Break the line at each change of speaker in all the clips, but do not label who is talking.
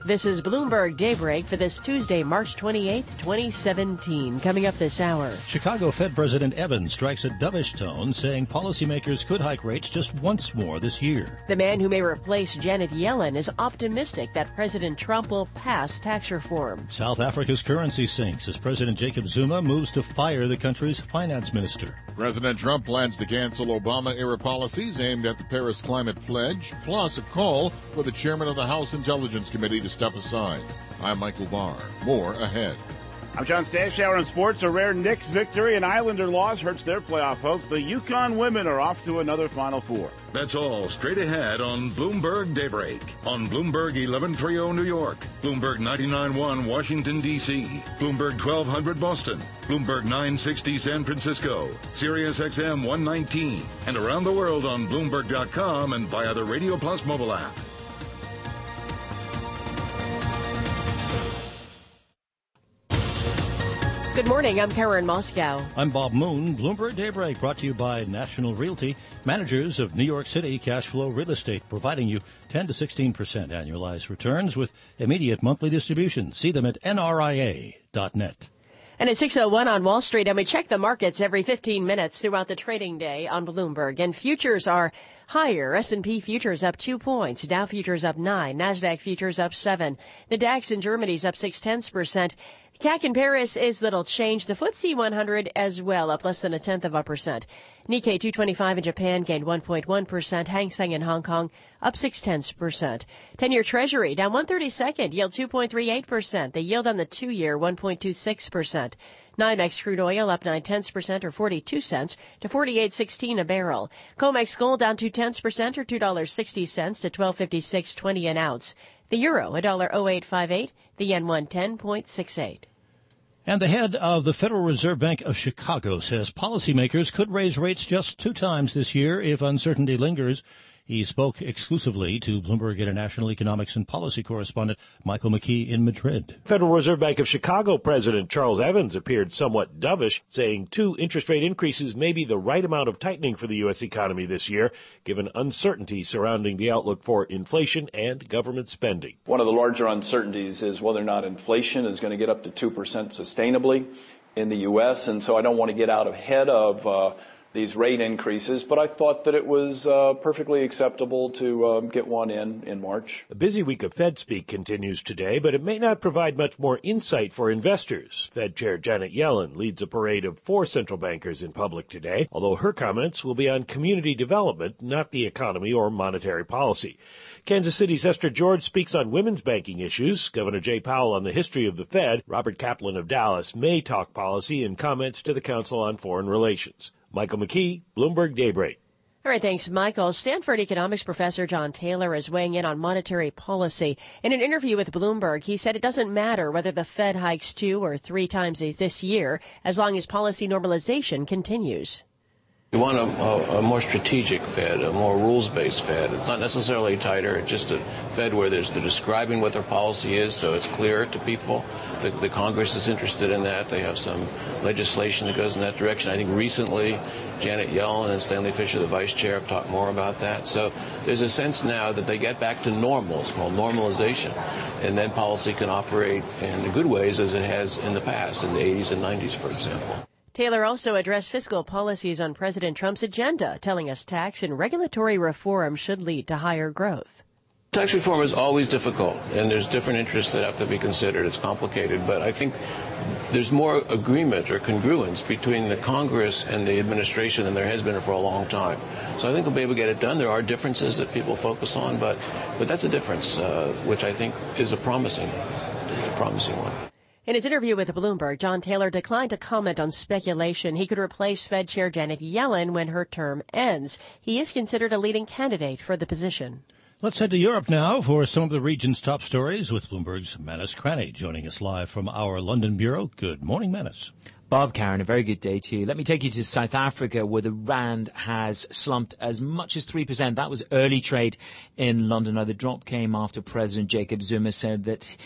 This is Bloomberg Daybreak for this Tuesday, March 28th, 2017. Coming up this hour.
Chicago Fed President Evans strikes a dovish tone, saying policymakers could hike rates just once more this year.
The man who may replace Janet Yellen is optimistic that President Trump will pass tax reform.
South Africa's currency sinks as President Jacob Zuma moves to fire the country's finance minister.
President Trump plans to cancel Obama-era policies aimed at the Paris Climate Pledge, plus a call for the chairman of the House Intelligence Committee to step aside. I'm Michael Barr. More ahead.
I'm John Stashower in sports. A rare Knicks victory and Islander loss hurts their playoff hopes. The Yukon women are off to another Final Four.
That's all straight ahead on Bloomberg Daybreak. On Bloomberg 1130 New York, Bloomberg 99.1 Washington, D.C., Bloomberg 1200 Boston, Bloomberg 960 San Francisco, Sirius XM 119, and around the world on Bloomberg.com and via the Radio Plus mobile app.
Good morning, I'm Karen Moscow.
I'm Bob Moon. Bloomberg Daybreak brought to you by National Realty, managers of New York City Cash Flow Real Estate, providing you 10 to 16% annualized returns with immediate monthly distribution. See them at nria.net.
And at 6:01 on Wall Street, and we check the markets every 15 minutes throughout the trading day on Bloomberg. And futures are higher. S&P futures up 2 points. Dow futures up 9. NASDAQ futures up 7. The DAX in Germany's up 0.6%. CAC in Paris is little change. The FTSE 100 as well, up less than 0.1%. Nikkei 225 in Japan gained 1.1%. Hang Seng in Hong Kong up 0.6%. 10-year Treasury down 1/32, yield 2.38%. The yield on the 2-year 1.26%. NYMEX crude oil up 0.9% or 42 cents to 48.16 a barrel. COMEX gold down 0.2% or $2.60 to 12.5620 an ounce. The euro $1.0858. The yen 110.68.
And the head of the Federal Reserve Bank of Chicago says policymakers could raise rates just 2 times this year if uncertainty lingers. He spoke exclusively to Bloomberg International Economics and Policy correspondent Michael McKee in Madrid.
Federal Reserve Bank of Chicago President Charles Evans appeared somewhat dovish, saying 2 interest rate increases may be the right amount of tightening for the U.S. economy this year, given uncertainty surrounding the outlook for inflation and government spending.
One of the larger uncertainties is whether or not inflation is going to get up to 2% sustainably in the U.S., and so I don't want to get out ahead of these rate increases, but I thought that it was perfectly acceptable to get one in March.
A busy week of Fed speak continues today, but it may not provide much more insight for investors. Fed Chair Janet Yellen leads a parade of 4 central bankers in public today, although her comments will be on community development, not the economy or monetary policy. Kansas City's Esther George speaks on women's banking issues. Governor Jay Powell on the history of the Fed. Robert Kaplan of Dallas may talk policy in comments to the Council on Foreign Relations. Michael McKee, Bloomberg Daybreak.
All right, thanks, Michael. Stanford economics professor John Taylor is weighing in on monetary policy. In an interview with Bloomberg, he said it doesn't matter whether the Fed hikes 2 or 3 times this year, as long as policy normalization continues.
We want a more strategic Fed, a more rules-based Fed. It's not necessarily tighter, it's just a Fed where they're describing what their policy is so it's clear to people. The Congress is interested in that. They have some legislation that goes in that direction. I think recently Janet Yellen and Stanley Fischer, the vice chair, have talked more about that. So there's a sense now that they get back to normal. It's called normalization. And then policy can operate in good ways as it has in the past, in the 80s and 90s, for example.
Taylor also addressed fiscal policies on President Trump's agenda, telling us tax and regulatory reform should lead to higher growth.
Tax reform is always difficult, and there's different interests that have to be considered. It's complicated, but I think there's more agreement or congruence between the Congress and the administration than there has been for a long time. So I think we'll be able to get it done. There are differences that people focus on, but that's a difference, which I think is a promising one.
In his interview with Bloomberg, John Taylor declined to comment on speculation he could replace Fed Chair Janet Yellen when her term ends. He is considered a leading candidate for the position.
Let's head to Europe now for some of the region's top stories with Bloomberg's Manus Cranny joining us live from our London bureau. Good morning, Manus.
Bob, Karen, a very good day to you. Let me take you to South Africa, where the rand has slumped as much as 3%. That was early trade in London. Now, the drop came after President Jacob Zuma said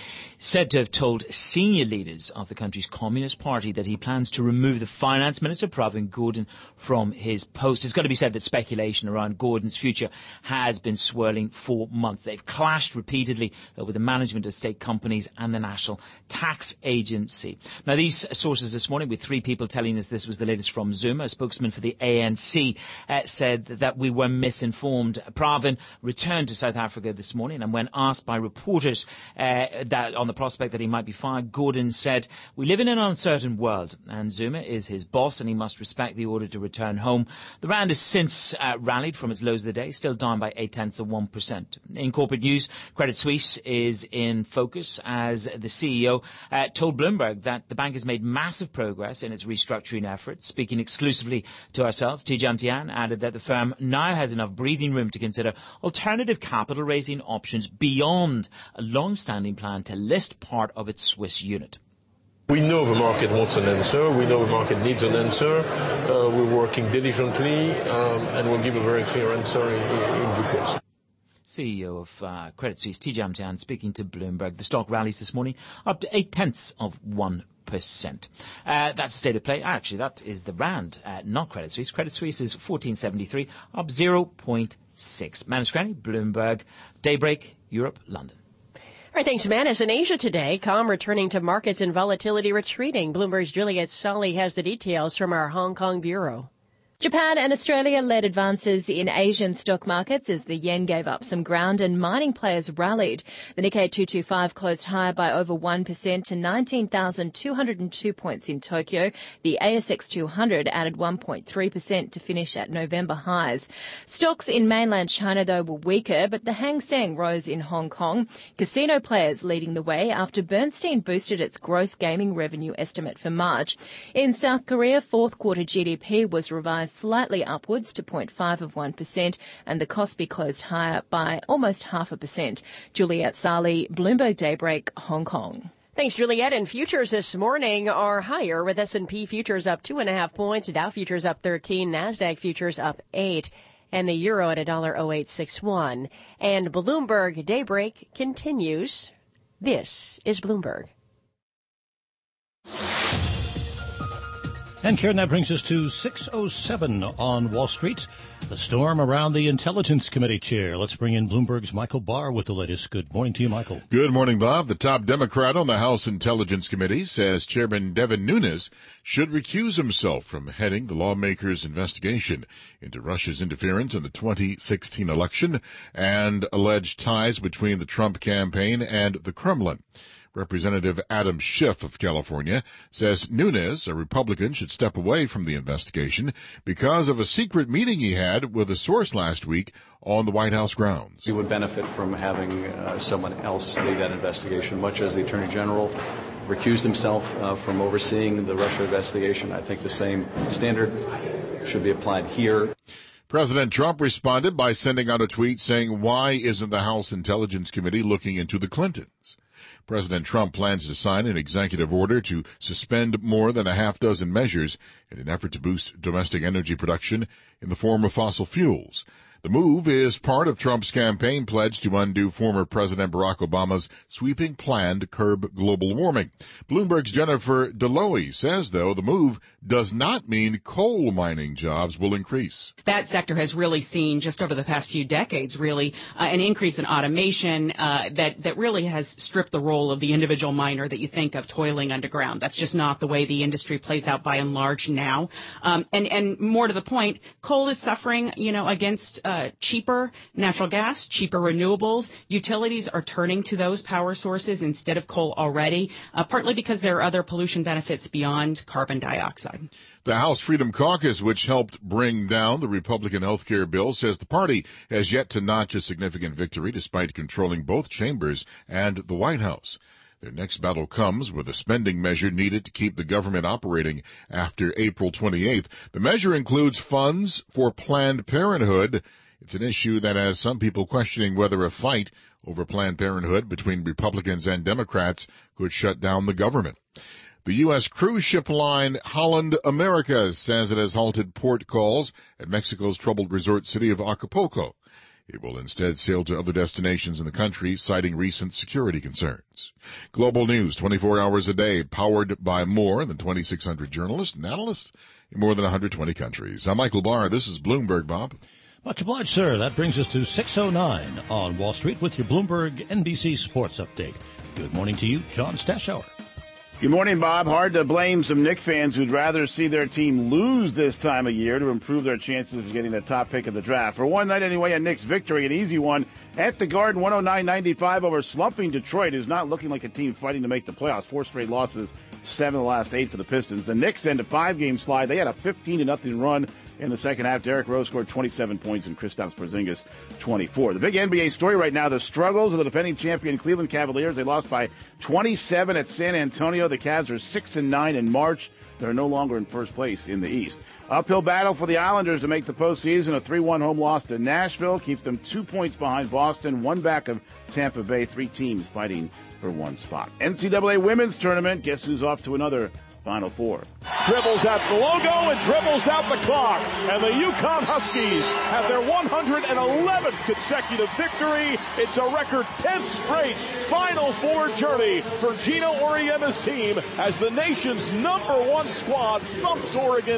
to have told senior leaders of the country's Communist Party that he plans to remove the finance minister, Pravin Gordhan, from his post. It's got to be said that speculation around Gordhan's future has been swirling for months. They've clashed repeatedly with the management of state companies and the National Tax Agency. Now, these sources this morning, with three people telling us this was the latest from Zuma. A spokesman for the ANC said that we were misinformed. Pravin returned to South Africa this morning, and when asked by reporters that on the prospect that he might be fired, Gordhan said, "We live in an uncertain world, and Zuma is his boss, and he must respect the order to return home." The rand has since rallied from its lows of the day, still down by 0.8%. In corporate news, Credit Suisse is in focus as the CEO told Bloomberg that the bank has made massive progress in its restructuring efforts. Speaking exclusively to ourselves, Tidjane Thiam added that the firm now has enough breathing room to consider alternative capital raising options beyond a long-standing plan to list part of its Swiss unit.
We know the market wants an answer. We know the market needs an answer. We're working diligently, and we'll give a very clear answer in due course.
CEO of Credit Suisse, Tidjane Thiam, speaking to Bloomberg. The stock rallies this morning up to 0.8%. That's the state of play. Actually, that is the rand, not Credit Suisse. Credit Suisse is 14.73, up 0.6. Manus Granny, Bloomberg, Daybreak, Europe, London.
All right, thanks, Manus. In Asia today, calm returning to markets and volatility retreating. Bloomberg's Juliet Solly has the details from our Hong Kong bureau.
Japan and Australia led advances in Asian stock markets as the yen gave up some ground and mining players rallied. The Nikkei 225 closed higher by over 1% to 19,202 points in Tokyo. The ASX 200 added 1.3% to finish at November highs. Stocks in mainland China, though, were weaker, but the Hang Seng rose in Hong Kong. Casino players leading the way after Bernstein boosted its gross gaming revenue estimate for March. In South Korea, fourth quarter GDP was revised slightly upwards to 0.5%, and the Kospi closed higher by almost 0.5%. Juliet Solly, Bloomberg Daybreak, Hong Kong.
Thanks, Juliet. And futures this morning are higher, with S&P futures up 2.5 points, Dow futures up 13, NASDAQ futures up 8, and the euro at $1.0861. And Bloomberg Daybreak continues. This is Bloomberg.
And Karen, that brings us to 6:07 on Wall Street. The storm around the Intelligence Committee chair. Let's bring in Bloomberg's Michael Barr with the latest. Good morning to you, Michael.
Good morning, Bob. The top Democrat on the House Intelligence Committee says Chairman Devin Nunes should recuse himself from heading the lawmakers' investigation into Russia's interference in the 2016 election and alleged ties between the Trump campaign and the Kremlin. Representative Adam Schiff of California says Nunes, a Republican, should step away from the investigation because of a secret meeting he had with a source last week on the White House grounds.
He would benefit from having someone else lead that investigation, much as the Attorney General recused himself from overseeing the Russia investigation. I think the same standard should be applied here.
President Trump responded by sending out a tweet saying, "Why isn't the House Intelligence Committee looking into the Clintons?" President Trump plans to sign an executive order to suspend more than a half dozen measures in an effort to boost domestic energy production in the form of fossil fuels. The move is part of Trump's campaign pledge to undo former President Barack Obama's sweeping plan to curb global warming. Bloomberg's Jennifer Deloy says, though, the move does not mean coal mining jobs will increase.
That sector has really seen, just over the past few decades, really an increase in automation that really has stripped the role of the individual miner that you think of toiling underground. That's just not the way the industry plays out by and large now. And more to the point, coal is suffering, against cheaper natural gas, cheaper renewables. Utilities are turning to those power sources instead of coal already, partly because there are other pollution benefits beyond carbon dioxide.
The House Freedom Caucus, which helped bring down the Republican health care bill, says the party has yet to notch a significant victory despite controlling both chambers and the White House. Their next battle comes with a spending measure needed to keep the government operating after April 28th. The measure includes funds for Planned Parenthood. It's an issue that has some people questioning whether a fight over Planned Parenthood between Republicans and Democrats could shut down the government. The U.S. cruise ship line Holland America says it has halted port calls at Mexico's troubled resort city of Acapulco. It will instead sail to other destinations in the country, citing recent security concerns. Global news 24 hours a day, powered by more than 2,600 journalists and analysts in more than 120 countries. I'm Michael Barr. This is Bloomberg, Bob.
Much obliged, sir. That brings us to 6:09 on Wall Street with your Bloomberg NBC Sports Update. Good morning to you, John Stashower.
Good morning, Bob. Hard to blame some Knicks fans who'd rather see their team lose this time of year to improve their chances of getting the top pick of the draft. For one night anyway, a Knicks victory, an easy one at the Garden, 109-95 over slumping Detroit, who's not looking like a team fighting to make the playoffs. 4 straight losses, 7 of the last 8 for the Pistons. The Knicks end a 5-game slide. They had a 15-0 run in the second half. Derrick Rose scored 27 points and Kristaps Porzingis 24. The big NBA story right now, the struggles of the defending champion Cleveland Cavaliers. They lost by 27 at San Antonio. The Cavs are 6-9 in March. They're no longer in first place in the East. Uphill battle for the Islanders to make the postseason. A 3-1 home loss to Nashville keeps them 2 points behind Boston, 1 back of Tampa Bay. 3 teams fighting for 1 spot. NCAA Women's Tournament. Guess who's off to another Final Four.
Dribbles out the logo and dribbles out the clock. And the UConn Huskies have their 111th consecutive victory. It's a record 10th straight Final Four journey for Gina Auriemma's team as the nation's #1 squad thumps Oregon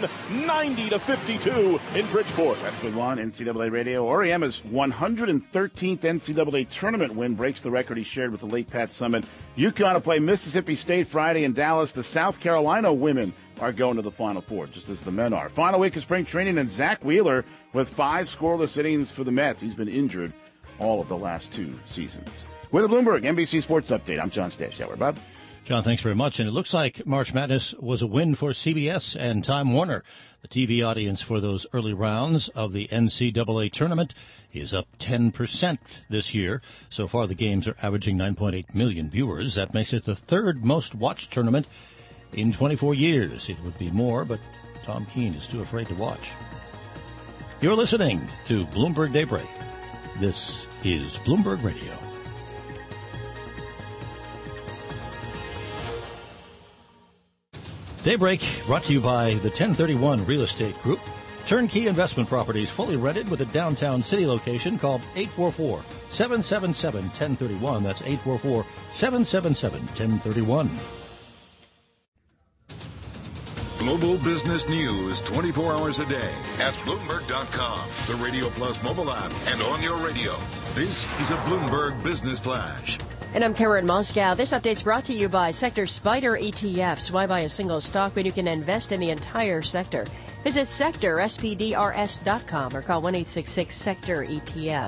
90-52 in Bridgeport.
That's good one. NCAA Radio. Auriemma's 113th NCAA tournament win breaks the record he shared with the late Pat Summitt. UConn will play Mississippi State Friday in Dallas. The South Carolina women are going to the Final Four, just as the men are. Final week of spring training, and Zach Wheeler with 5 scoreless innings for the Mets. He's been injured all of the last 2 seasons. With the Bloomberg NBC Sports Update, I'm John Stashower. Bob?
John, thanks very much. And it looks like March Madness was a win for CBS and Time Warner. The TV audience for those early rounds of the NCAA tournament is up 10% this year. So far, the games are averaging 9.8 million viewers. That makes it the 3rd most watched tournament in 24 years. It would be more, but Tom Keene is too afraid to watch. You're listening to Bloomberg Daybreak. This is Bloomberg Radio. Daybreak brought to you by the 1031 Real Estate Group. Turnkey investment properties fully rented with a downtown city location. Called 844-777-1031. That's 844-777-1031.
Global business news 24 hours a day at Bloomberg.com, the Radio Plus mobile app, and on your radio. This is a Bloomberg Business Flash.
And I'm Karen Moscow. This update's brought to you by Sector Spider ETFs. Why buy a single stock when you can invest in the entire sector? Visit sectorspdrs.com or call 1-866-SECTOR-ETF.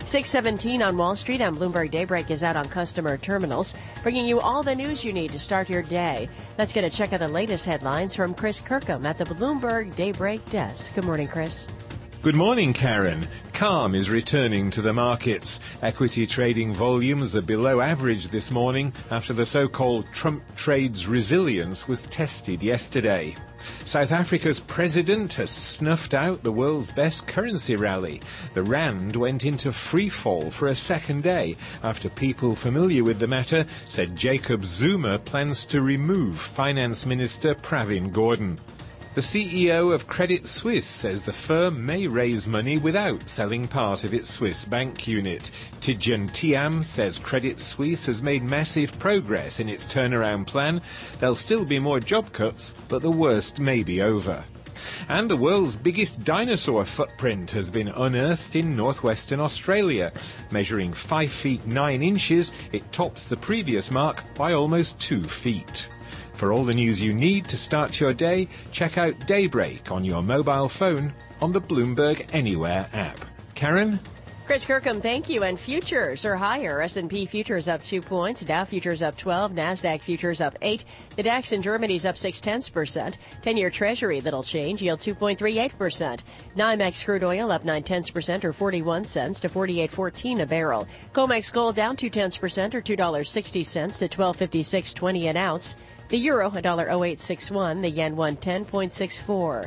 6:17 on Wall Street, and Bloomberg Daybreak is out on customer terminals, bringing you all the news you need to start your day. Let's get a check of the latest headlines from Chris Kirkham at the Bloomberg Daybreak desk. Good morning, Chris.
Good morning, Karen. Calm is returning to the markets. Equity trading volumes are below average this morning after the so-called Trump trades resilience was tested yesterday. South Africa's president has snuffed out the world's best currency rally. The rand went into free fall for a second day after people familiar with the matter said Jacob Zuma plans to remove Finance Minister Pravin Gordhan. The CEO of Credit Suisse says the firm may raise money without selling part of its Swiss bank unit. Tidjane Thiam says Credit Suisse has made massive progress in its turnaround plan. There'll still be more job cuts, but the worst may be over. And the world's biggest dinosaur footprint has been unearthed in northwestern Australia. Measuring 5 feet 9 inches, it tops the previous mark by almost 2 feet. For all the news you need to start your day, check out Daybreak on your mobile phone on the Bloomberg Anywhere app. Karen?
Chris Kirkham, thank you. And futures are higher. S&P futures up 2 points. Dow futures up 12. NASDAQ futures up 8. The DAX in Germany's up 0.6%. 10-year Treasury, little change, yield 2.38%. NYMEX crude oil up 0.9% or 41 cents to 48.14 a barrel. COMEX gold down 0.2% or $2.60 to 12.5620 an ounce. The euro, $1.0861. The yen, 110.64.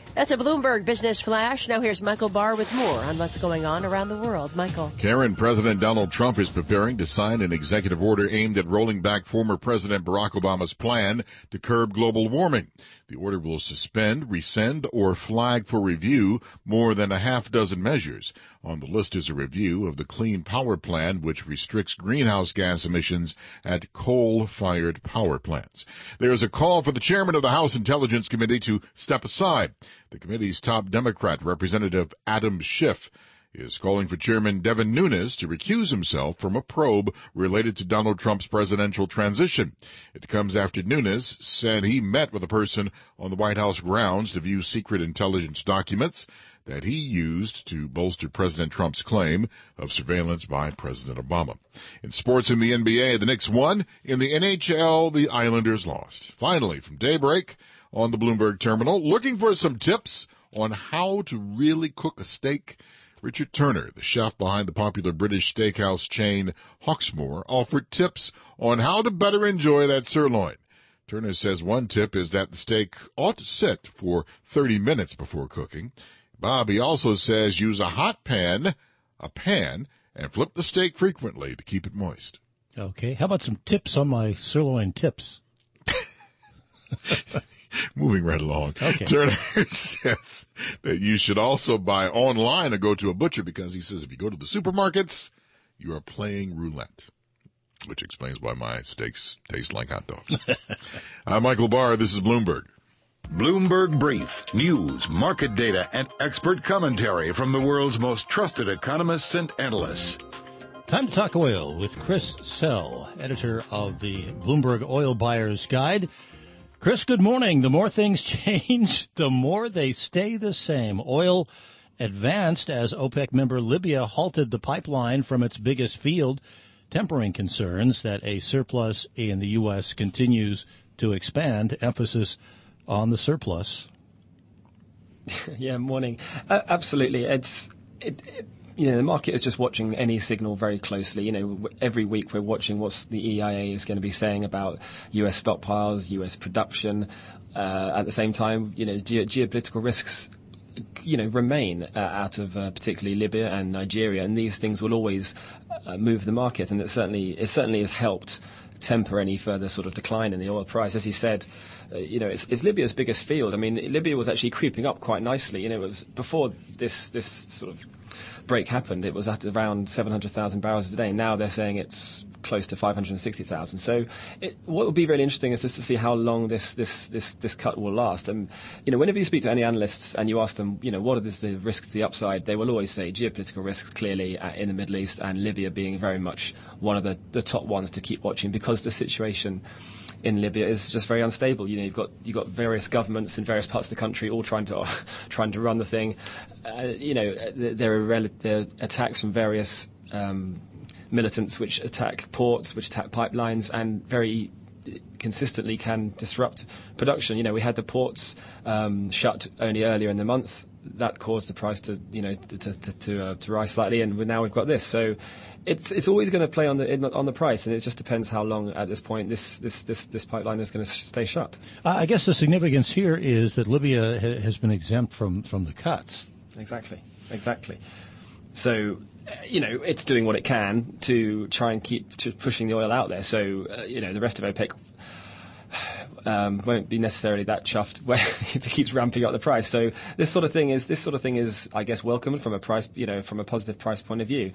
That's a Bloomberg Business Flash. Now here's Michael Barr with more on what's going on around the world. Michael.
Karen, President Donald Trump is preparing to sign an executive order aimed at rolling back former President Barack Obama's plan to curb global warming. The order will suspend, rescind, or flag for review more than a half dozen measures. On the list is a review of the Clean Power Plan, which restricts greenhouse gas emissions at coal-fired power plants. There is a call for the chairman of the House Intelligence Committee to step aside. The committee's top Democrat, Representative Adam Schiff, is calling for Chairman Devin Nunes to recuse himself from a probe related to Donald Trump's presidential transition. It comes after Nunes said he met with a person on the White House grounds to view secret intelligence documents that he used to bolster President Trump's claim of surveillance by President Obama. In sports in the NBA, the Knicks won. In the NHL, the Islanders lost. Finally, from Daybreak on the Bloomberg Terminal, looking for some tips on how to really cook a steak, Richard Turner, the chef behind the popular British steakhouse chain Hawksmoor, offered tips on how to better enjoy that sirloin. Turner says one tip is that the steak ought to sit for 30 minutes before cooking. Bobby also says use a hot pan, and flip the steak frequently to keep it moist.
Okay. How about some tips on my sirloin tips?
Moving right along.
Okay.
Turner says that you should also buy online or go to a butcher because he says if you go to the supermarkets, you are playing roulette, which explains why my steaks taste like hot dogs. I'm Michael Barr. This is Bloomberg.
Bloomberg Brief. News, market data, and expert commentary from the world's most trusted economists and analysts.
Time to talk oil with Chris Sell, editor of the Bloomberg Oil Buyer's Guide. Chris, good morning. The more things change, the more they stay the same. Oil advanced as OPEC member Libya halted the pipeline from its biggest field, tempering concerns that a surplus in the U.S. continues to expand. Emphasis on the surplus.
Yeah, morning. Absolutely. The market is just watching any signal very closely. Every week we're watching what the EIA is going to be saying about U.S. stockpiles, U.S. production. At the same time, geopolitical risks, remain out of particularly Libya and Nigeria, and these things will always move the market. And it certainly has helped temper any further sort of decline in the oil price. As you said, it's Libya's biggest field. I mean, Libya was actually creeping up quite nicely. It was before this sort of break happened, it was at around 700,000 barrels a day. Now they're saying it's close to 560,000. So what will be really interesting is just to see how long this cut will last. And whenever you speak to any analysts and you ask them, what are the risks to the upside, they will always say geopolitical risks clearly in the Middle East, and Libya being very much one of the top ones to keep watching, because the situation in Libya is just very unstable. You've got various governments in various parts of the country all trying to run the thing. There are attacks from various militants which attack ports, which attack pipelines, and very consistently can disrupt production. We had the ports shut only earlier in the month. That caused the price to rise slightly, and now we've got this. So it's always going to play on the price, and it just depends how long at this point this pipeline is going to stay shut.
I guess the significance here is that Libya has been exempt from the cuts.
Exactly. So it's doing what it can to try and keep pushing the oil out there. So the rest of OPEC won't be necessarily that chuffed if it keeps ramping up the price. So this sort of thing is, I guess, welcomed from a price, from a positive price point of view.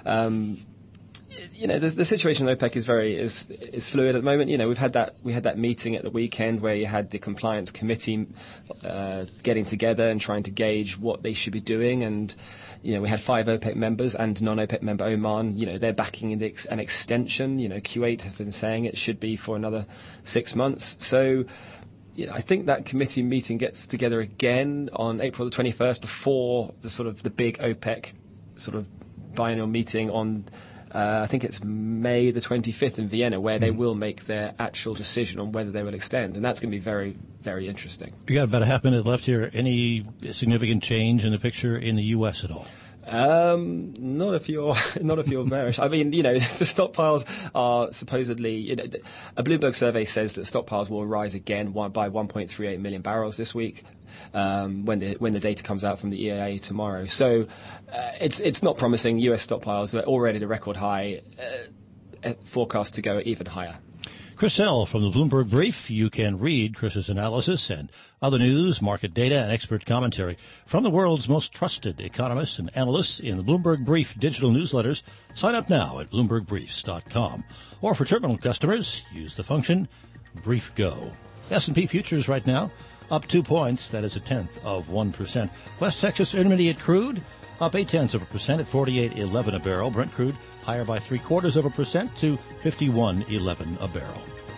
The situation in OPEC is fluid at the moment. We had that meeting at the weekend where you had the compliance committee getting together and trying to gauge what they should be doing, and we had 5 OPEC members and non-OPEC member Oman. They're backing an extension. Kuwait have been saying it should be for another 6 months. So I think that committee meeting gets together again on April the 21st before the big OPEC sort of biennial meeting on I think it's May the 25th in Vienna, where they will make their actual decision on whether they will extend. And that's going to be very, very interesting.
We got about a half minute left here. Any significant change in the picture in the U.S. at all?
Not if you're bearish. I mean, the stockpiles are supposedly, a Bloomberg survey says that stockpiles will rise again by 1.38 million barrels this week, when the data comes out from the EIA tomorrow. So, it's not promising. US stockpiles are already at a record high, forecast to go even higher.
Chris Hill from the Bloomberg Brief. You can read Chris's analysis and other news, market data, and expert commentary from the world's most trusted economists and analysts in the Bloomberg Brief digital newsletters. Sign up now at BloombergBriefs.com. Or for terminal customers, use the function BriefGo. S&P futures right now up 2 points. That is 0.1%. West Texas Intermediate crude up 0.8% at 48.11 a barrel. Brent crude higher by 0.75% to 51.11 a barrel.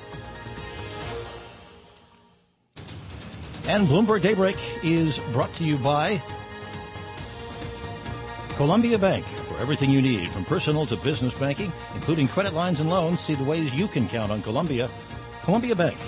And Bloomberg Daybreak is brought to you by Columbia Bank. For everything you need, from personal to business banking, including credit lines and loans, see the ways you can count on Columbia. Columbia Bank.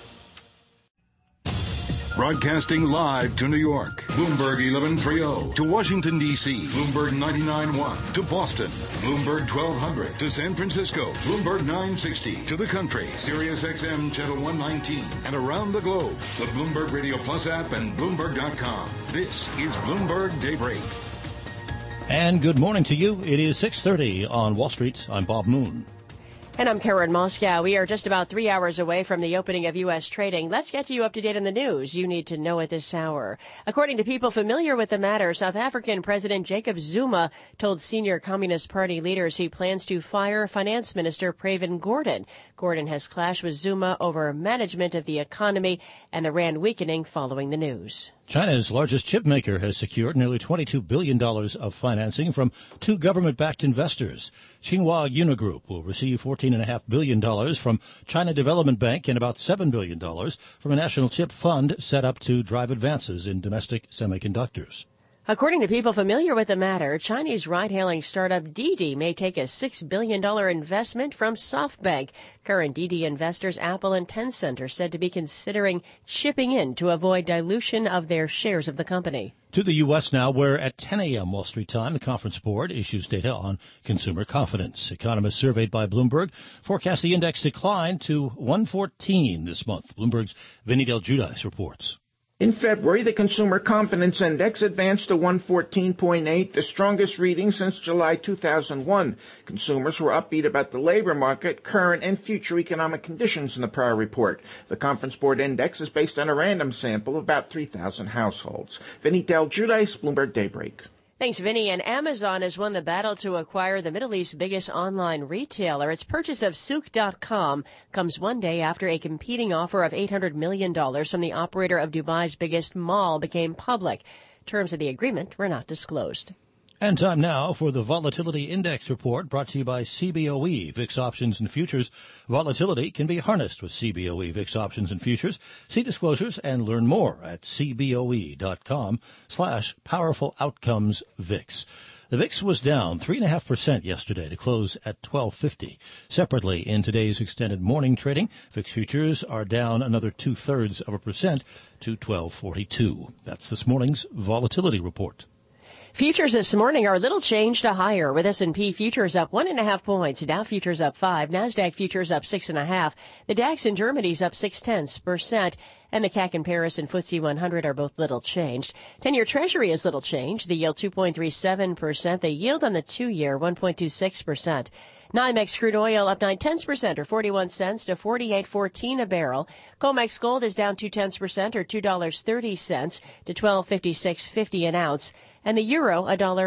Broadcasting live to New York, Bloomberg 1130. To Washington, D.C., Bloomberg 99.1. To Boston, Bloomberg 1200. To San Francisco, Bloomberg 960. To the country, Sirius XM Channel 119. And around the globe, the Bloomberg Radio Plus app and Bloomberg.com. This is Bloomberg Daybreak.
And good morning to you. It is 6:30 on Wall Street. I'm Bob Moon.
And I'm Karen Moscow. We are just about 3 hours away from the opening of U.S. trading. Let's get you up to date on the news you need to know at this hour. According to people familiar with the matter, South African President Jacob Zuma told senior Communist Party leaders he plans to fire Finance Minister Pravin Gordhan. Gordhan has clashed with Zuma over management of the economy and the rand weakening following the news.
China's largest chip maker has secured nearly $22 billion of financing from two government-backed investors. Tsinghua Unigroup will receive $14.5 billion from China Development Bank and about $7 billion from a national chip fund set up to drive advances in domestic semiconductors.
According to people familiar with the matter, Chinese ride-hailing startup Didi may take a $6 billion investment from SoftBank. Current Didi investors Apple and Tencent are said to be considering chipping in to avoid dilution of their shares of the company.
To the U.S. now, where at 10 a.m. Wall Street time, the Conference Board issues data on consumer confidence. Economists surveyed by Bloomberg forecast the index decline to 114 this month. Bloomberg's Vinny Del Giudice reports.
In February, the Consumer Confidence Index advanced to 114.8, the strongest reading since July 2001. Consumers were upbeat about the labor market, current and future economic conditions in the prior report. The Conference Board Index is based on a random sample of about 3,000 households. Vinny Del Giudice, Bloomberg Daybreak.
Thanks, Vinny. And Amazon has won the battle to acquire the Middle East's biggest online retailer. Its purchase of Souq.com comes one day after a competing offer of $800 million from the operator of Dubai's biggest mall became public. Terms of the agreement were not disclosed.
And time now for the Volatility Index Report, brought to you by CBOE, VIX Options and Futures. Volatility can be harnessed with CBOE, VIX Options and Futures. See disclosures and learn more at cboe.com/powerful outcomes VIX. The VIX was down 3.5% yesterday to close at 1250. Separately, in today's extended morning trading, VIX futures are down another 0.2% to 1242. That's this morning's Volatility Report.
Futures this morning are a little change to higher, with S&P futures up 1.5 points, Dow futures up 5, NASDAQ futures up 6.5, the DAX in Germany's up 0.6%, and the CAC in Paris and FTSE 100 are both little changed. 10-year Treasury is little changed, the yield 2.37%, the yield on the 2-year 1.26%. NYMEX crude oil up 0.9% or 41 cents to 48.14 a barrel. COMEX gold is down 0.2% or $2.30 to 1256.50 an ounce. And the euro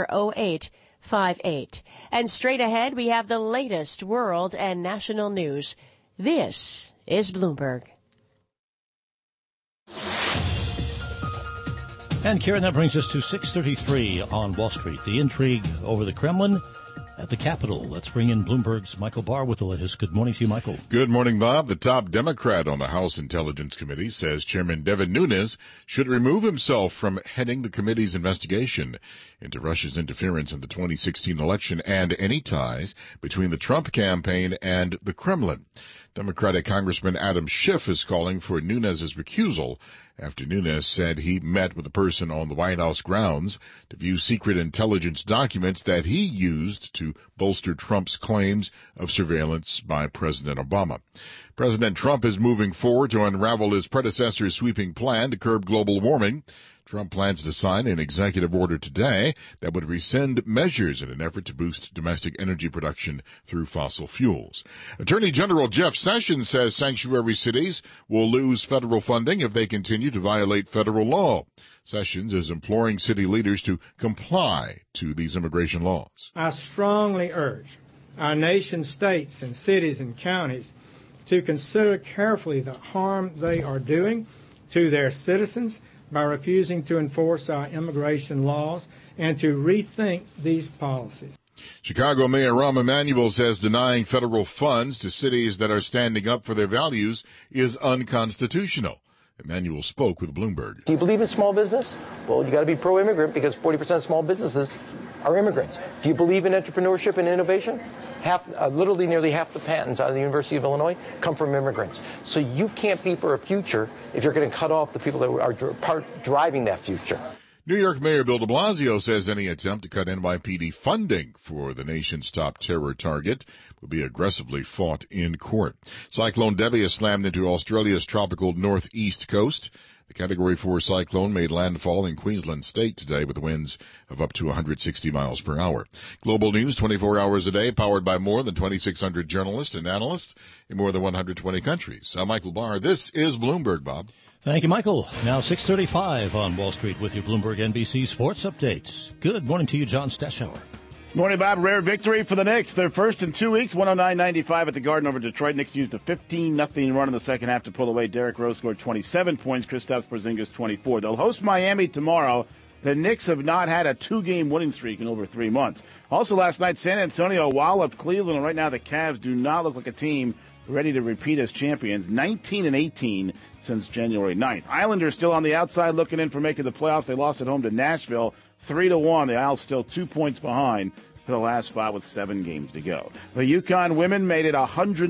$1.0858. And straight ahead we have the latest world and national news. This is Bloomberg.
And Karen, that brings us to 6:33 on Wall Street. The intrigue over the Kremlin at the Capitol. Let's bring in Bloomberg's Michael Barr with the latest. Good morning to you, Michael.
Good morning, Bob. The top Democrat on the House Intelligence Committee says Chairman Devin Nunes should remove himself from heading the committee's investigation into Russia's interference in the 2016 election and any ties between the Trump campaign and the Kremlin. Democratic Congressman Adam Schiff is calling for Nunes' recusal after Nunes said he met with a person on the White House grounds to view secret intelligence documents that he used to bolster Trump's claims of surveillance by President Obama. President Trump is moving forward to unravel his predecessor's sweeping plan to curb global warming. Trump plans to sign an executive order today that would rescind measures in an effort to boost domestic energy production through fossil fuels. Attorney General Jeff Sessions says sanctuary cities will lose federal funding if they continue to violate federal law. Sessions is imploring city leaders to comply to these immigration laws.
I strongly urge our nation's states and cities and counties to consider carefully the harm they are doing to their citizens by refusing to enforce our immigration laws and to rethink these policies.
Chicago Mayor Rahm Emanuel says denying federal funds to cities that are standing up for their values is unconstitutional. Emanuel spoke with Bloomberg.
Do you believe in small business? Well, you got to be pro-immigrant because 40% of small businesses are immigrants. Do you believe in entrepreneurship and innovation? Literally nearly half the patents out of the University of Illinois come from immigrants. So you can't be for a future if you're going to cut off the people that are driving that future.
New York Mayor Bill de Blasio says any attempt to cut NYPD funding for the nation's top terror target will be aggressively fought in court. Cyclone Debbie has slammed into Australia's tropical northeast coast. The Category 4 cyclone made landfall in Queensland state today with winds of up to 160 miles per hour. Global news 24 hours a day, powered by more than 2,600 journalists and analysts in more than 120 countries. I'm Michael Barr. This is Bloomberg, Bob.
Thank you, Michael. Now 6:35 on Wall Street with your Bloomberg NBC Sports Updates. Good morning to you, John Stashower.
Morning, Bob. Rare victory for the Knicks. Their first in 2 weeks, 109-95 at the Garden over Detroit. Knicks used a 15-0 run in the second half to pull away. Derrick Rose scored 27 points. Kristaps Porzingis 24. They'll host Miami tomorrow. The Knicks have not had a two-game winning streak in over 3 months. Also last night, San Antonio walloped Cleveland, and right now the Cavs do not look like a team ready to repeat as champions. 19-18 since January 9th. Islanders still on the outside looking in for making the playoffs. They lost at home to Nashville 3-1. The Isles still 2 points behind for the last spot with 7 games to go. The UConn women made it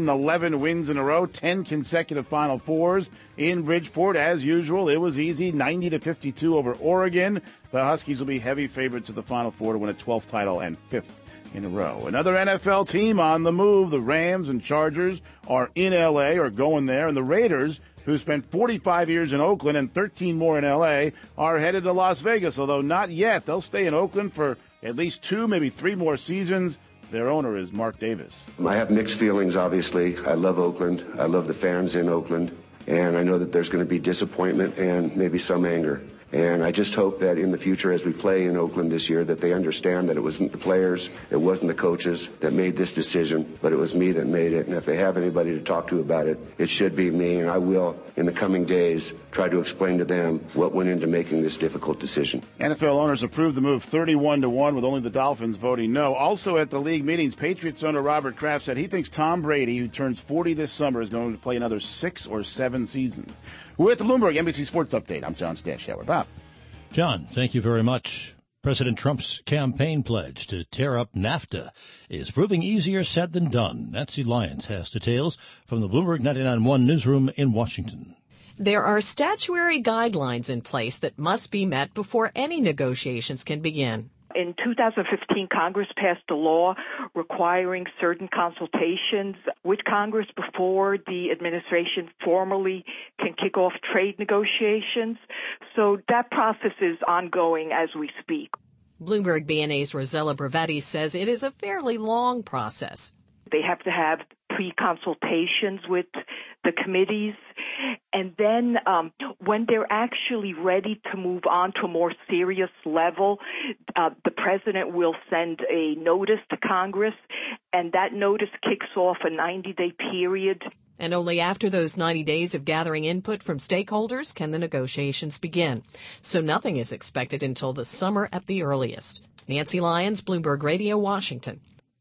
111 wins in a row, 10 consecutive Final Fours in Bridgeport. As usual, it was easy, 90-52 over Oregon. The Huskies will be heavy favorites at the Final Four to win a 12th title and 5th in a row. Another NFL team on the move. The Rams and Chargers are in L.A. or going there, and the Raiders, who spent 45 years in Oakland and 13 more in L.A., are headed to Las Vegas, although not yet. They'll stay in Oakland for at least 2, maybe 3 more seasons. Their owner is Mark Davis.
I have mixed feelings, obviously. I love Oakland. I love the fans in Oakland. And I know that there's going to be disappointment and maybe some anger. And I just hope that in the future, as we play in Oakland this year, that they understand that it wasn't the players, it wasn't the coaches that made this decision, but it was me that made it. And if they have anybody to talk to about it, it should be me. And I will, in the coming days, try to explain to them what went into making this difficult decision.
NFL owners approved the move 31-1, with only the Dolphins voting no. Also at the league meetings, Patriots owner Robert Kraft said he thinks Tom Brady, who turns 40 this summer, is going to play another 6 or 7 seasons. We're at the Bloomberg NBC Sports Update. I'm John Stashower. Bob.
John, thank you very much. President Trump's campaign pledge to tear up NAFTA is proving easier said than done. Nancy Lyons has details from the Bloomberg 99.1 newsroom in Washington.
There are statutory guidelines in place that must be met before any negotiations can begin.
In 2015, Congress passed a law requiring certain consultations with Congress before the administration formally can kick off trade negotiations. So that process is ongoing as we speak.
Bloomberg BNA's Rosella Bravetti says it is a fairly long process.
They have to have pre-consultations with the committees. And then when they're actually ready to move on to a more serious level, the president will send a notice to Congress, and that notice kicks off a 90-day period.
And only after those 90 days of gathering input from stakeholders can the negotiations begin. So nothing is expected until the summer at the earliest. Nancy Lyons, Bloomberg Radio, Washington.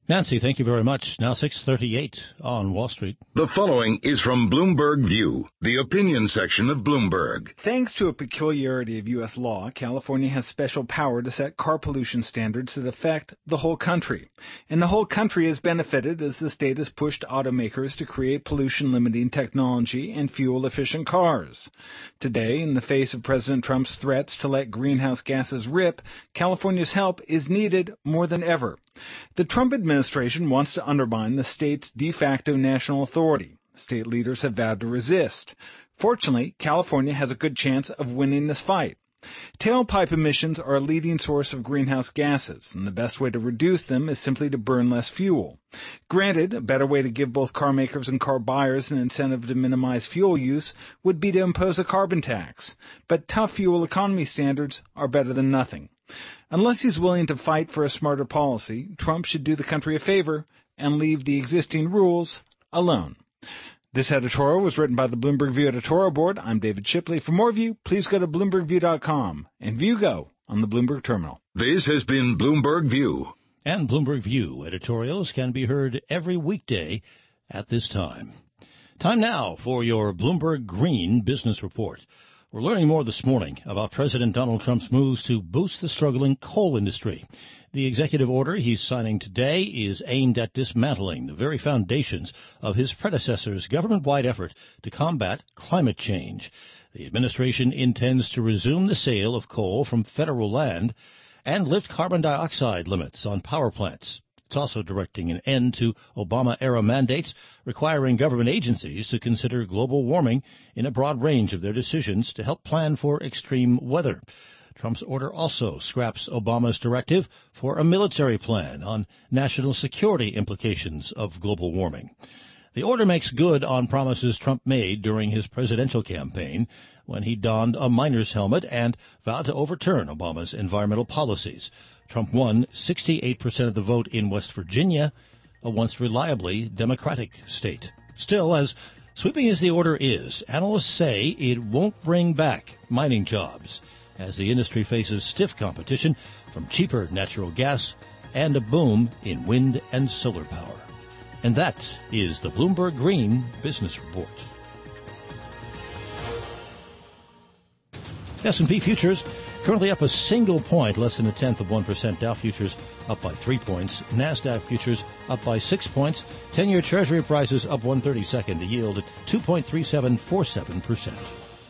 Nancy, thank you very much. Now 6:38 on Wall Street.
The following is from Bloomberg View, the opinion section of Bloomberg.
Thanks to a peculiarity of U.S. law, California has special power to set car pollution standards that affect the whole country. And the whole country has benefited as the state has pushed automakers to create pollution-limiting technology and fuel-efficient cars. Today, in the face of President Trump's threats to let greenhouse gases rip, California's help is needed more than ever. The Trump administration wants to undermine the state's de facto national authority. State leaders have vowed to resist. Fortunately, California has a good chance of winning this fight. Tailpipe emissions are a leading source of greenhouse gases, and the best way to reduce them is simply to burn less fuel. Granted, a better way to give both car makers and car buyers an incentive to minimize fuel use would be to impose a carbon tax. But tough fuel economy standards are better than nothing. Unless he's willing to fight for a smarter policy, Trump should do the country a favor and leave the existing rules alone. This editorial was written by the Bloomberg View editorial board. I'm David Shipley. For more View, please go to BloombergView.com and View Go on the Bloomberg Terminal.
This has been Bloomberg View.
And Bloomberg View editorials can be heard every weekday at this time. Time now for your Bloomberg Green Business Report. We're learning more this morning about President Donald Trump's moves to boost the struggling coal industry. The executive order he's signing today is aimed at dismantling the very foundations of his predecessor's government-wide effort to combat climate change. The administration intends to resume the sale of coal from federal land and lift carbon dioxide limits on power plants. It's also directing an end to Obama-era mandates requiring government agencies to consider global warming in a broad range of their decisions to help plan for extreme weather. Trump's order also scraps Obama's directive for a military plan on national security implications of global warming. The order makes good on promises Trump made during his presidential campaign when he donned a miner's helmet and vowed to overturn Obama's environmental policies. Trump won 68% of the vote in West Virginia, a once reliably Democratic state. Still, as sweeping as the order is, analysts say it won't bring back mining jobs as the industry faces stiff competition from cheaper natural gas and a boom in wind and solar power. And that is the Bloomberg Green Business Report. S&P futures currently up a single point, less than 0.1%. Dow futures up by 3 points. NASDAQ futures up by 6 points. 10-year Treasury prices up 1/32. The yield at 2.3747%.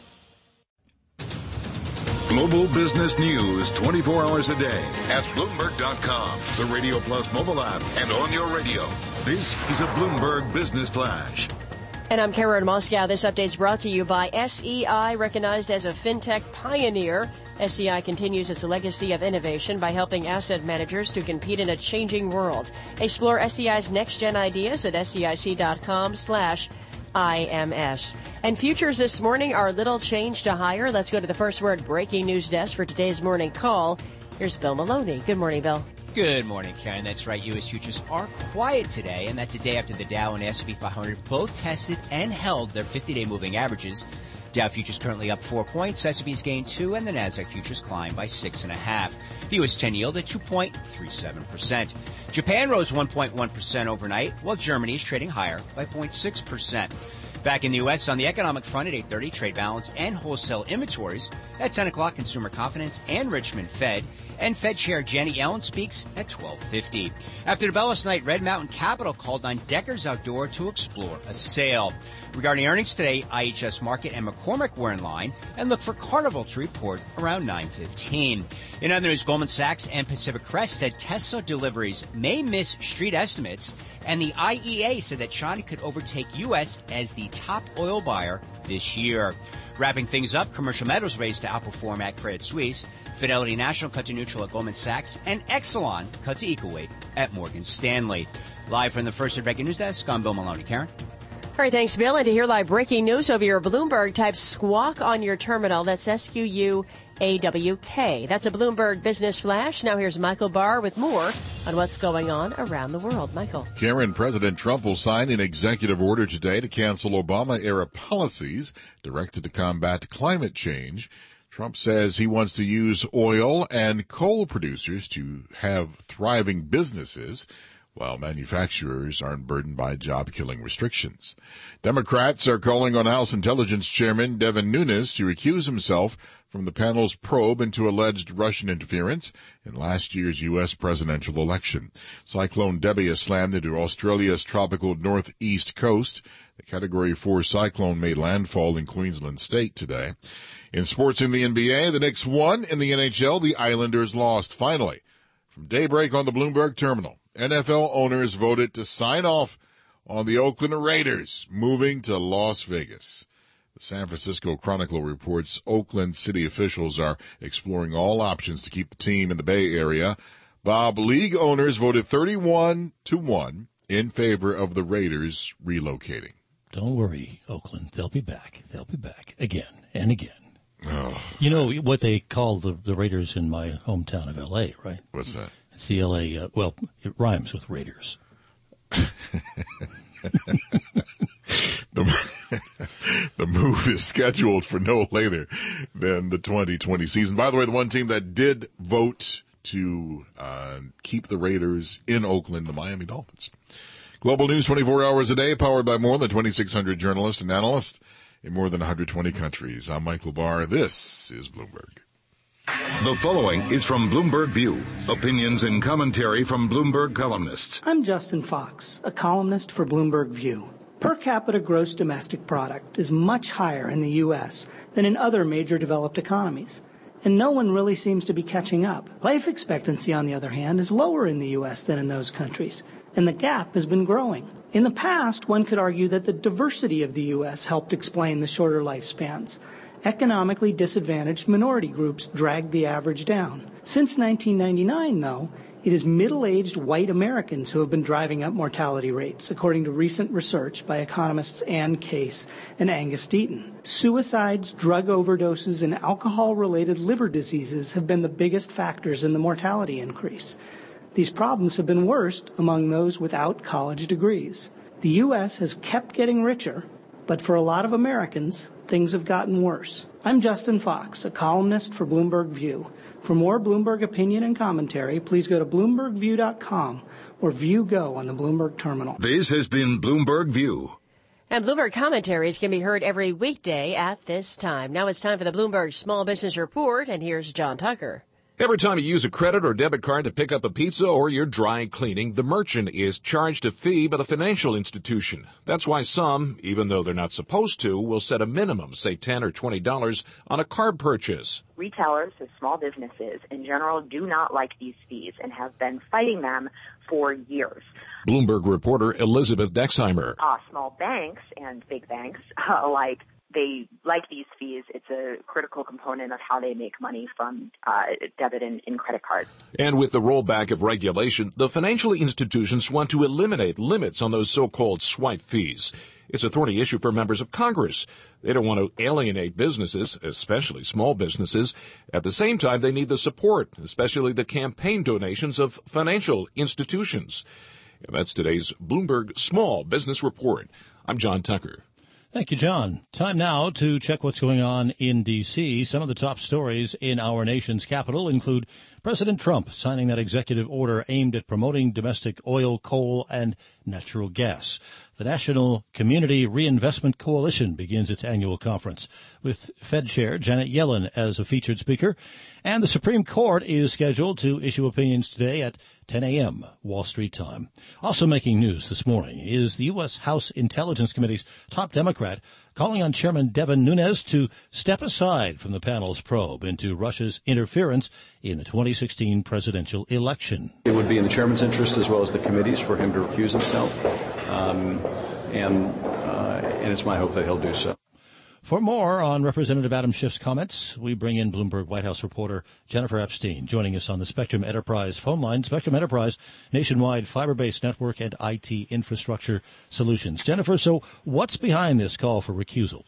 Global business news 24 hours a day at Bloomberg.com, the Radio Plus mobile app, and on your radio. This is a Bloomberg Business Flash.
And I'm Karen Moscow. This update is brought to you by SEI, recognized as a fintech pioneer. SEI continues its legacy of innovation by helping asset managers to compete in a changing world. Explore SEI's next-gen ideas at SEIC.com/IMS. And futures this morning are little change to higher. Let's go to the First Word breaking news desk for today's morning call. Here's Bill Maloney. Good morning, Bill.
Good morning, Karen. That's right. U.S. futures are quiet today, and that's a day after the Dow and S&P 500 both tested and held their 50-day moving averages. Dow futures currently up 4 points, S&P's gained 2, and the Nasdaq futures climbed by 6.5. The U.S. 10 yield at 2.37%. Japan rose 1.1% overnight, while Germany is trading higher by 0.6%. Back in the U.S. on the economic front at 8:30, trade balance and wholesale inventories. At 10 o'clock, consumer confidence and Richmond Fed. And Fed Chair Janet Yellen speaks at 12:50. After the bell last night, Red Mountain Capital called on Deckers Outdoor to explore a sale. Regarding earnings today, IHS Markit and McCormick were in line, and look for Carnival to report around 9:15. In other news, Goldman Sachs and Pacific Crest said Tesla deliveries may miss street estimates, and the IEA said that China could overtake U.S. as the top oil buyer this year. Wrapping things up, Commercial Metals raised to outperform at Credit Suisse, Fidelity National cut to neutral at Goldman Sachs, and Exelon cut to equal weight at Morgan Stanley. Live from the First Word breaking news desk, I'm Bill Maloney. Karen?
All right, thanks, Bill. And to hear live breaking news over your Bloomberg, type squawk on your terminal. That's SQUAWK. That's a Bloomberg Business Flash. Now here's Michael Barr with more on what's going on around the world. Michael.
Karen, President Trump will sign an executive order today to cancel Obama-era policies directed to combat climate change. Trump says he wants to use oil and coal producers to have thriving businesses, while manufacturers aren't burdened by job-killing restrictions. Democrats are calling on House Intelligence Chairman Devin Nunes to recuse himself from the panel's probe into alleged Russian interference in last year's U.S. presidential election. Cyclone Debbie has slammed into Australia's tropical northeast coast. The Category 4 cyclone made landfall in Queensland state today. In sports in the NBA, the Knicks won. In the NHL, the Islanders lost. Finally, from daybreak on the Bloomberg Terminal, NFL owners voted to sign off on the Oakland Raiders moving to Las Vegas. The San Francisco Chronicle reports Oakland city officials are exploring all options to keep the team in the Bay Area. Bob, league owners voted 31-1 in favor of the Raiders relocating.
Don't worry, Oakland. They'll be back. They'll be back again and again.
Oh.
You know what they call the Raiders in my hometown of L.A., right?
What's that?
It's the L.A., well, it rhymes with Raiders.
The move is scheduled for no later than the 2020 season. By the way, the one team that did vote to keep the Raiders in Oakland, the Miami Dolphins. Global news 24 hours a day, powered by more than 2,600 journalists and analysts in more than 120 countries. I'm Michael Barr. This is Bloomberg.
The following is from Bloomberg View. Opinions and commentary from Bloomberg columnists.
I'm Justin Fox, a columnist for Bloomberg View. Per capita gross domestic product is much higher in the U.S. than in other major developed economies, and no one really seems to be catching up. Life expectancy, on the other hand, is lower in the U.S. than in those countries, and the gap has been growing. In the past, one could argue that the diversity of the U.S. helped explain the shorter lifespans. Economically disadvantaged minority groups dragged the average down. Since 1999, though, it is middle-aged white Americans who have been driving up mortality rates, according to recent research by economists Ann Case and Angus Deaton. Suicides, drug overdoses, and alcohol-related liver diseases have been the biggest factors in the mortality increase. These problems have been worst among those without college degrees. The U.S. has kept getting richer, but for a lot of Americans, things have gotten worse. I'm Justin Fox, a columnist for Bloomberg View. For more Bloomberg opinion and commentary, please go to BloombergView.com or View Go on the Bloomberg Terminal.
This has been Bloomberg View.
And Bloomberg commentaries can be heard every weekday at this time. Now it's time for the Bloomberg Small Business Report, and here's John Tucker.
Every time you use a credit or debit card to pick up a pizza or your dry cleaning, the merchant is charged a fee by the financial institution. That's why some, even though they're not supposed to, will set a minimum, say $10 or $20, on a card purchase.
Retailers, so small businesses in general, do not like these fees and have been fighting them for years.
Bloomberg reporter Elizabeth Dexheimer.
Small banks and big banks they like these fees. It's a critical component of how they make money from debit and credit cards.
And with the rollback of regulation, the financial institutions want to eliminate limits on those so-called swipe fees. It's a thorny issue for members of Congress. They don't want to alienate businesses, especially small businesses. At the same time, they need the support, especially the campaign donations of financial institutions. And that's today's Bloomberg Small Business Report. I'm John Tucker.
Thank you, John. Time now to check what's going on in D.C. Some of the top stories in our nation's capital include President Trump signing that executive order aimed at promoting domestic oil, coal, and natural gas. The National Community Reinvestment Coalition begins its annual conference with Fed Chair Janet Yellen as a featured speaker. And the Supreme Court is scheduled to issue opinions today at 10 a.m. Wall Street time. Also making news this morning is the U.S. House Intelligence Committee's top Democrat calling on Chairman Devin Nunes to step aside from the panel's probe into Russia's interference in the 2016 presidential election.
It would be in the chairman's interest as well as the committee's for him to recuse himself, and it's my hope that he'll do so.
For more on Representative Adam Schiff's comments, we bring in Bloomberg White House reporter Jennifer Epstein, joining us on the Spectrum Enterprise phone line. Spectrum Enterprise, nationwide fiber-based network and IT infrastructure solutions. Jennifer, so what's behind this call for recusal?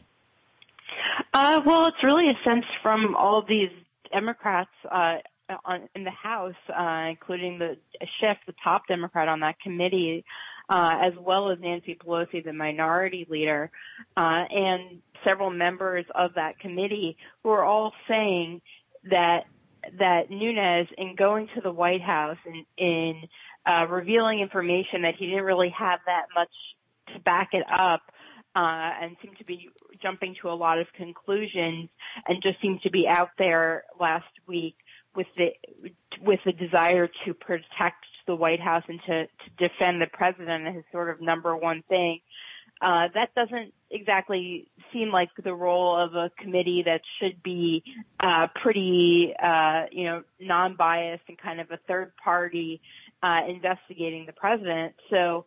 Well, it's really a sense from all of these Democrats in the House, including the Schiff, the top Democrat on that committee, as well as Nancy Pelosi, the minority leader, and several members of that committee who are all saying that Nunes, in going to the White House in revealing information that he didn't really have that much to back it up, and seemed to be jumping to a lot of conclusions, and just seemed to be out there last week with the desire to protect the White House and to defend the president as his sort of number one thing. That doesn't exactly seem like the role of a committee that should be pretty, non-biased and kind of a third party investigating the president. So,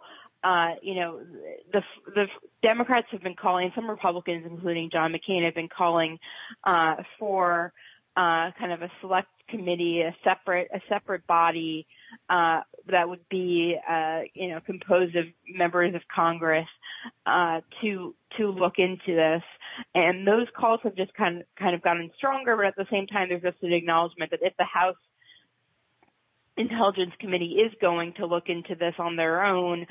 the Democrats have been calling, some Republicans, including John McCain, have been calling for kind of a select committee, a separate body that would be, composed of members of Congress to look into this. And those calls have just kind of gotten stronger, but at the same time, there's just an acknowledgement that if the House Intelligence Committee is going to look into this on their own,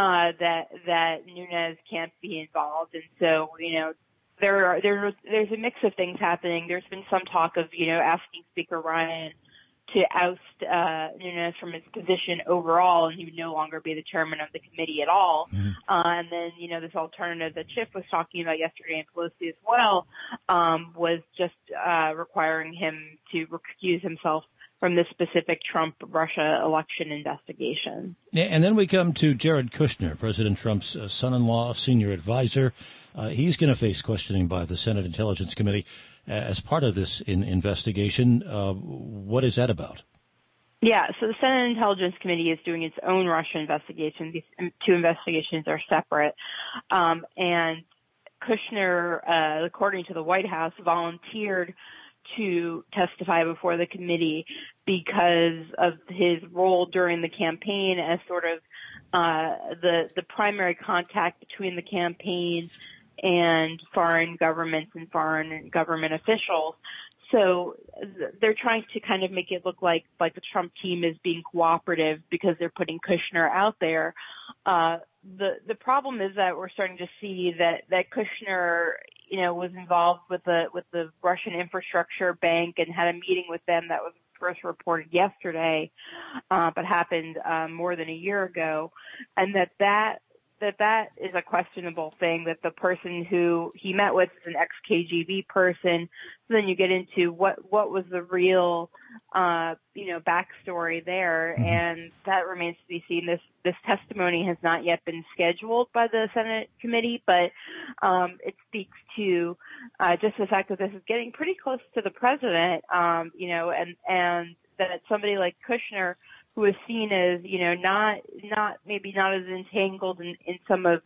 that Nunes can't be involved. And so, there's a mix of things happening. There's been some talk of, asking Speaker Ryan to oust Nunes from his position overall, and he would no longer be the chairman of the committee at all. Mm-hmm. And then, this alternative that Schiff was talking about yesterday, and Pelosi as well, was just requiring him to recuse himself from the specific Trump-Russia election investigation.
And then we come to Jared Kushner, President Trump's son-in-law, senior advisor. He's going to face questioning by the Senate Intelligence Committee as part of this investigation. What is that about?
Yeah, so the Senate Intelligence Committee is doing its own Russia investigation. These two investigations are separate. And Kushner, according to the White House, volunteered to testify before the committee because of his role during the campaign as sort of the primary contact between the campaign and foreign governments and foreign government officials. So they're trying to kind of make it look like the Trump team is being cooperative because they're putting Kushner out there. The problem is that we're starting to see that Kushner, was involved with the Russian infrastructure bank and had a meeting with them that was first reported yesterday, but happened more than a year ago, and that is a questionable thing, that the person who he met with is an ex-KGB person. So then you get into what was the real, backstory there, mm-hmm. and that remains to be seen. This testimony has not yet been scheduled by the Senate committee, but it speaks to just the fact that this is getting pretty close to the president, and that somebody like Kushner, who is seen as, maybe not as entangled in some of,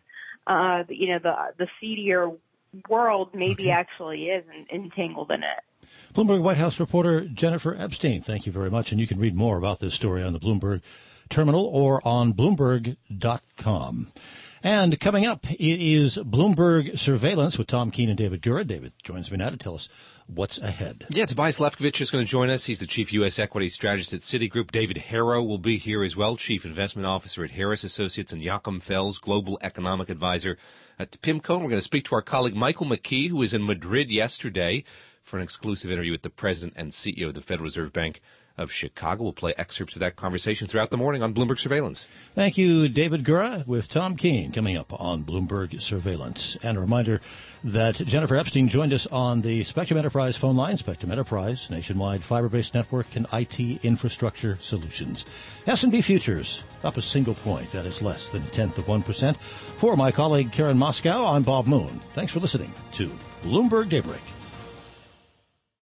the seedier world, maybe actually is entangled in it.
Bloomberg White House reporter Jennifer Epstein, thank you very much. And you can read more about this story on the Bloomberg Terminal or on Bloomberg.com. And coming up, it is Bloomberg Surveillance with Tom Keene and David Gura. David joins me now to tell us what's ahead.
Yeah, Tobias Lefkovich is going to join us. He's the chief U.S. equity strategist at Citigroup. David Harrow will be here as well, chief investment officer at Harris Associates, and Joachim Fels, global economic advisor at PIMCO. And we're going to speak to our colleague Michael McKee, who was in Madrid yesterday for an exclusive interview with the president and CEO of the Federal Reserve Bank of Chicago. We'll play excerpts of that conversation throughout the morning on Bloomberg Surveillance.
Thank you, David Gura, with Tom Keene coming up on Bloomberg Surveillance. And a reminder that Jennifer Epstein joined us on the Spectrum Enterprise phone line. Spectrum Enterprise, nationwide fiber-based network and IT infrastructure solutions. S&P futures up a single point. That is less than 1/10%. For my colleague Karen Moscow, I'm Bob Moon. Thanks for listening to Bloomberg Daybreak.